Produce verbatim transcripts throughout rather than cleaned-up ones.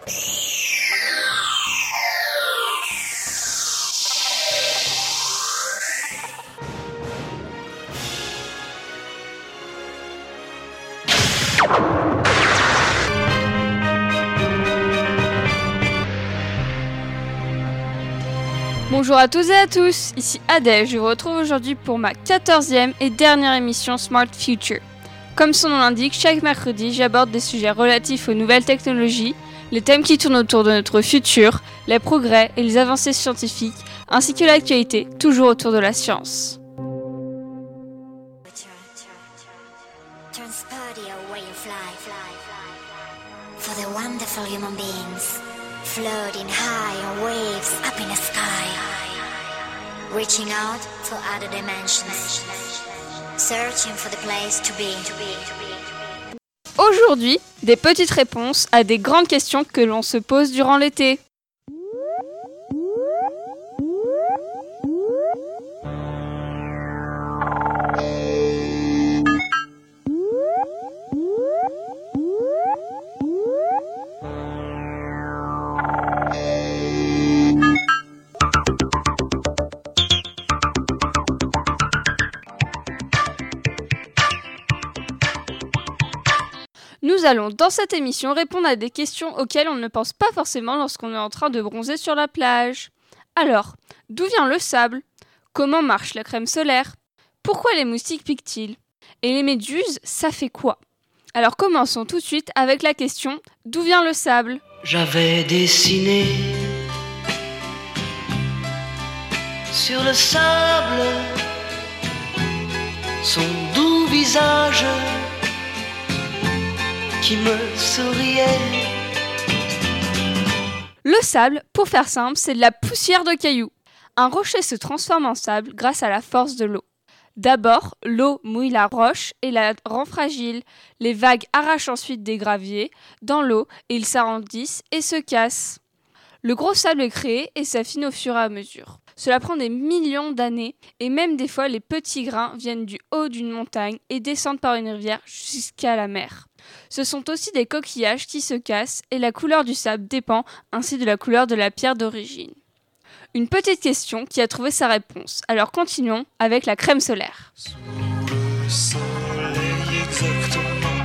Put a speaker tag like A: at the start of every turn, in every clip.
A: Bonjour à tous et à tous, ici Adèle, je vous retrouve aujourd'hui pour ma quatorzième et dernière émission Smart Future. Comme son nom l'indique, chaque mercredi j'aborde des sujets relatifs aux nouvelles technologies, les thèmes qui tournent autour de notre futur, les progrès et les avancées scientifiques, ainsi que l'actualité, toujours autour de la science.
B: For the wonderful human beings, floating high on waves up in the sky, reaching out to other dimensions, searching for the place to be.
A: Aujourd'hui, des petites réponses à des grandes questions que l'on se pose durant l'été. Nous allons dans cette émission répondre à des questions auxquelles on ne pense pas forcément lorsqu'on est en train de bronzer sur la plage. Alors, d'où vient le sable ? Comment marche la crème solaire ? Pourquoi les moustiques piquent-ils ? Et les méduses, ça fait quoi ? Alors commençons tout de suite avec la question « D'où vient le sable ?»
C: J'avais dessiné sur le sable son doux visage qui me souriait.
A: Le sable, pour faire simple, c'est de la poussière de cailloux. Un rocher se transforme en sable grâce à la force de l'eau. D'abord, l'eau mouille la roche et la rend fragile. Les vagues arrachent ensuite des graviers dans l'eau et ils s'arrondissent et se cassent. Le gros sable est créé et s'affine au fur et à mesure. Cela prend des millions d'années et même des fois les petits grains viennent du haut d'une montagne et descendent par une rivière jusqu'à la mer. Ce sont aussi des coquillages qui se cassent et la couleur du sable dépend ainsi de la couleur de la pierre d'origine. Une petite question qui a trouvé sa réponse. Alors continuons avec la crème solaire.
D: Sous le soleil exactement,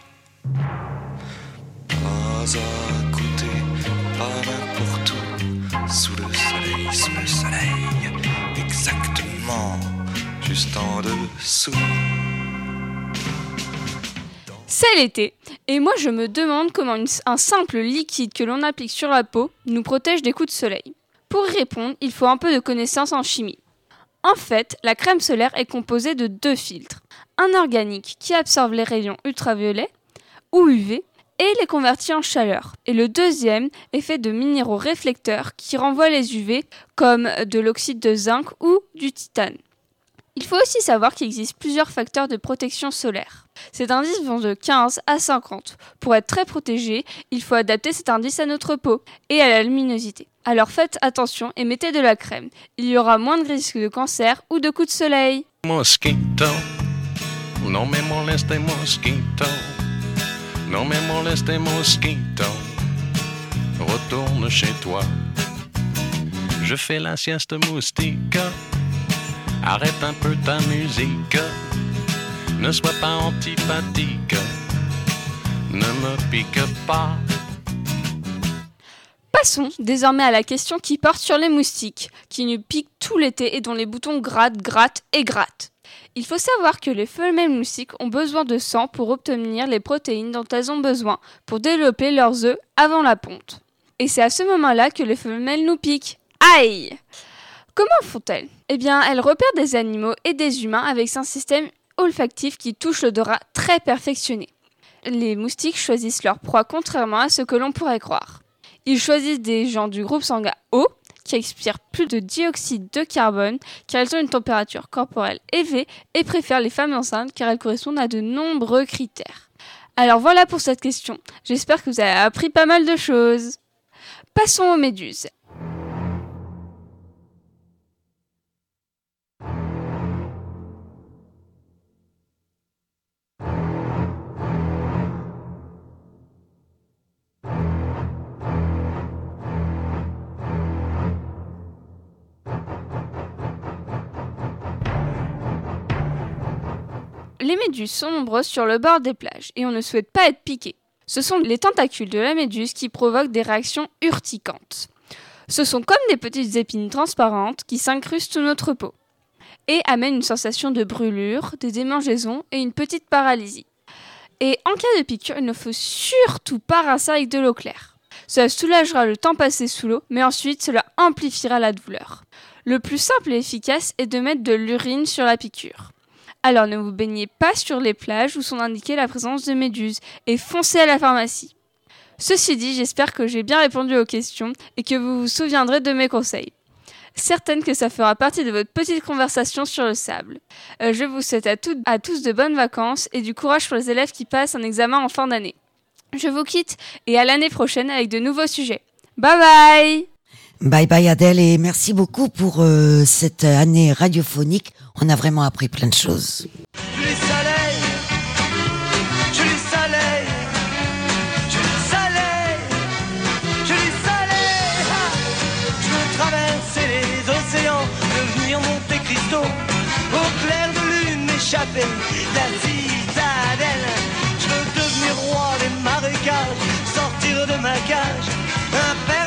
D: pas à côté, pas n'importe où. Sous le soleil, sous le soleil, exactement, juste en dessous.
A: C'est l'été, et moi je me demande comment une, un simple liquide que l'on applique sur la peau nous protège des coups de soleil. Pour y répondre, il faut un peu de connaissances en chimie. En fait, la crème solaire est composée de deux filtres. Un organique qui absorbe les rayons ultraviolets ou U V et les convertit en chaleur. Et le deuxième est fait de minéraux réflecteurs qui renvoient les U V comme de l'oxyde de zinc ou du titane. Il faut aussi savoir qu'il existe plusieurs facteurs de protection solaire. Cet indice vont de quinze à cinquante. Pour être très protégé, il faut adapter cet indice à notre peau et à la luminosité. Alors faites attention et mettez de la crème. Il y aura moins de risques de cancer ou de coups de soleil.
E: Mosquito, non me moleste mosquito, non me moleste mosquito, retourne chez toi. Je fais la sieste moustique, arrête un peu ta musique, ne sois pas antipathique, ne me pique pas.
A: Passons désormais à la question qui porte sur les moustiques, qui nous piquent tout l'été et dont les boutons grattent, grattent et grattent. Il faut savoir que les femelles moustiques ont besoin de sang pour obtenir les protéines dont elles ont besoin pour développer leurs œufs avant la ponte. Et c'est à ce moment-là que les femelles nous piquent. Aïe ! Comment font-elles ? Eh bien, elles repèrent des animaux et des humains avec un système olfactif qui touche l'odorat très perfectionné. Les moustiques choisissent leur proie contrairement à ce que l'on pourrait croire. Ils choisissent des gens du groupe sanguin O, qui expirent plus de dioxyde de carbone, car elles ont une température corporelle élevée et préfèrent les femmes enceintes car elles correspondent à de nombreux critères. Alors voilà pour cette question. J'espère que vous avez appris pas mal de choses. Passons aux méduses. Les méduses sont nombreuses sur le bord des plages et on ne souhaite pas être piqué. Ce sont les tentacules de la méduse qui provoquent des réactions urticantes. Ce sont comme des petites épines transparentes qui s'incrustent sous notre peau et amènent une sensation de brûlure, des démangeaisons et une petite paralysie. Et en cas de piqûre, il ne faut surtout pas rincer avec de l'eau claire. Cela soulagera le temps passé sous l'eau, mais ensuite cela amplifiera la douleur. Le plus simple et efficace est de mettre de l'urine sur la piqûre. Alors ne vous baignez pas sur les plages où sont indiquées la présence de méduses et foncez à la pharmacie. Ceci dit, j'espère que j'ai bien répondu aux questions et que vous vous souviendrez de mes conseils. Certaine que ça fera partie de votre petite conversation sur le sable. Euh, je vous souhaite à, toutes, à tous de bonnes vacances et du courage pour les élèves qui passent un examen en fin d'année. Je vous quitte et à l'année prochaine avec de nouveaux sujets. Bye bye!
F: Bye bye Adèle et merci beaucoup pour euh, cette année radiophonique. On a vraiment appris plein de choses.
C: Joli soleil, joli soleil, joli soleil, joli soleil. Ah, je veux traverser les océans, devenir Monte Cristo, au clair de lune m'échapper la citadelle. Je veux devenir roi des marécages, sortir de ma cage, un père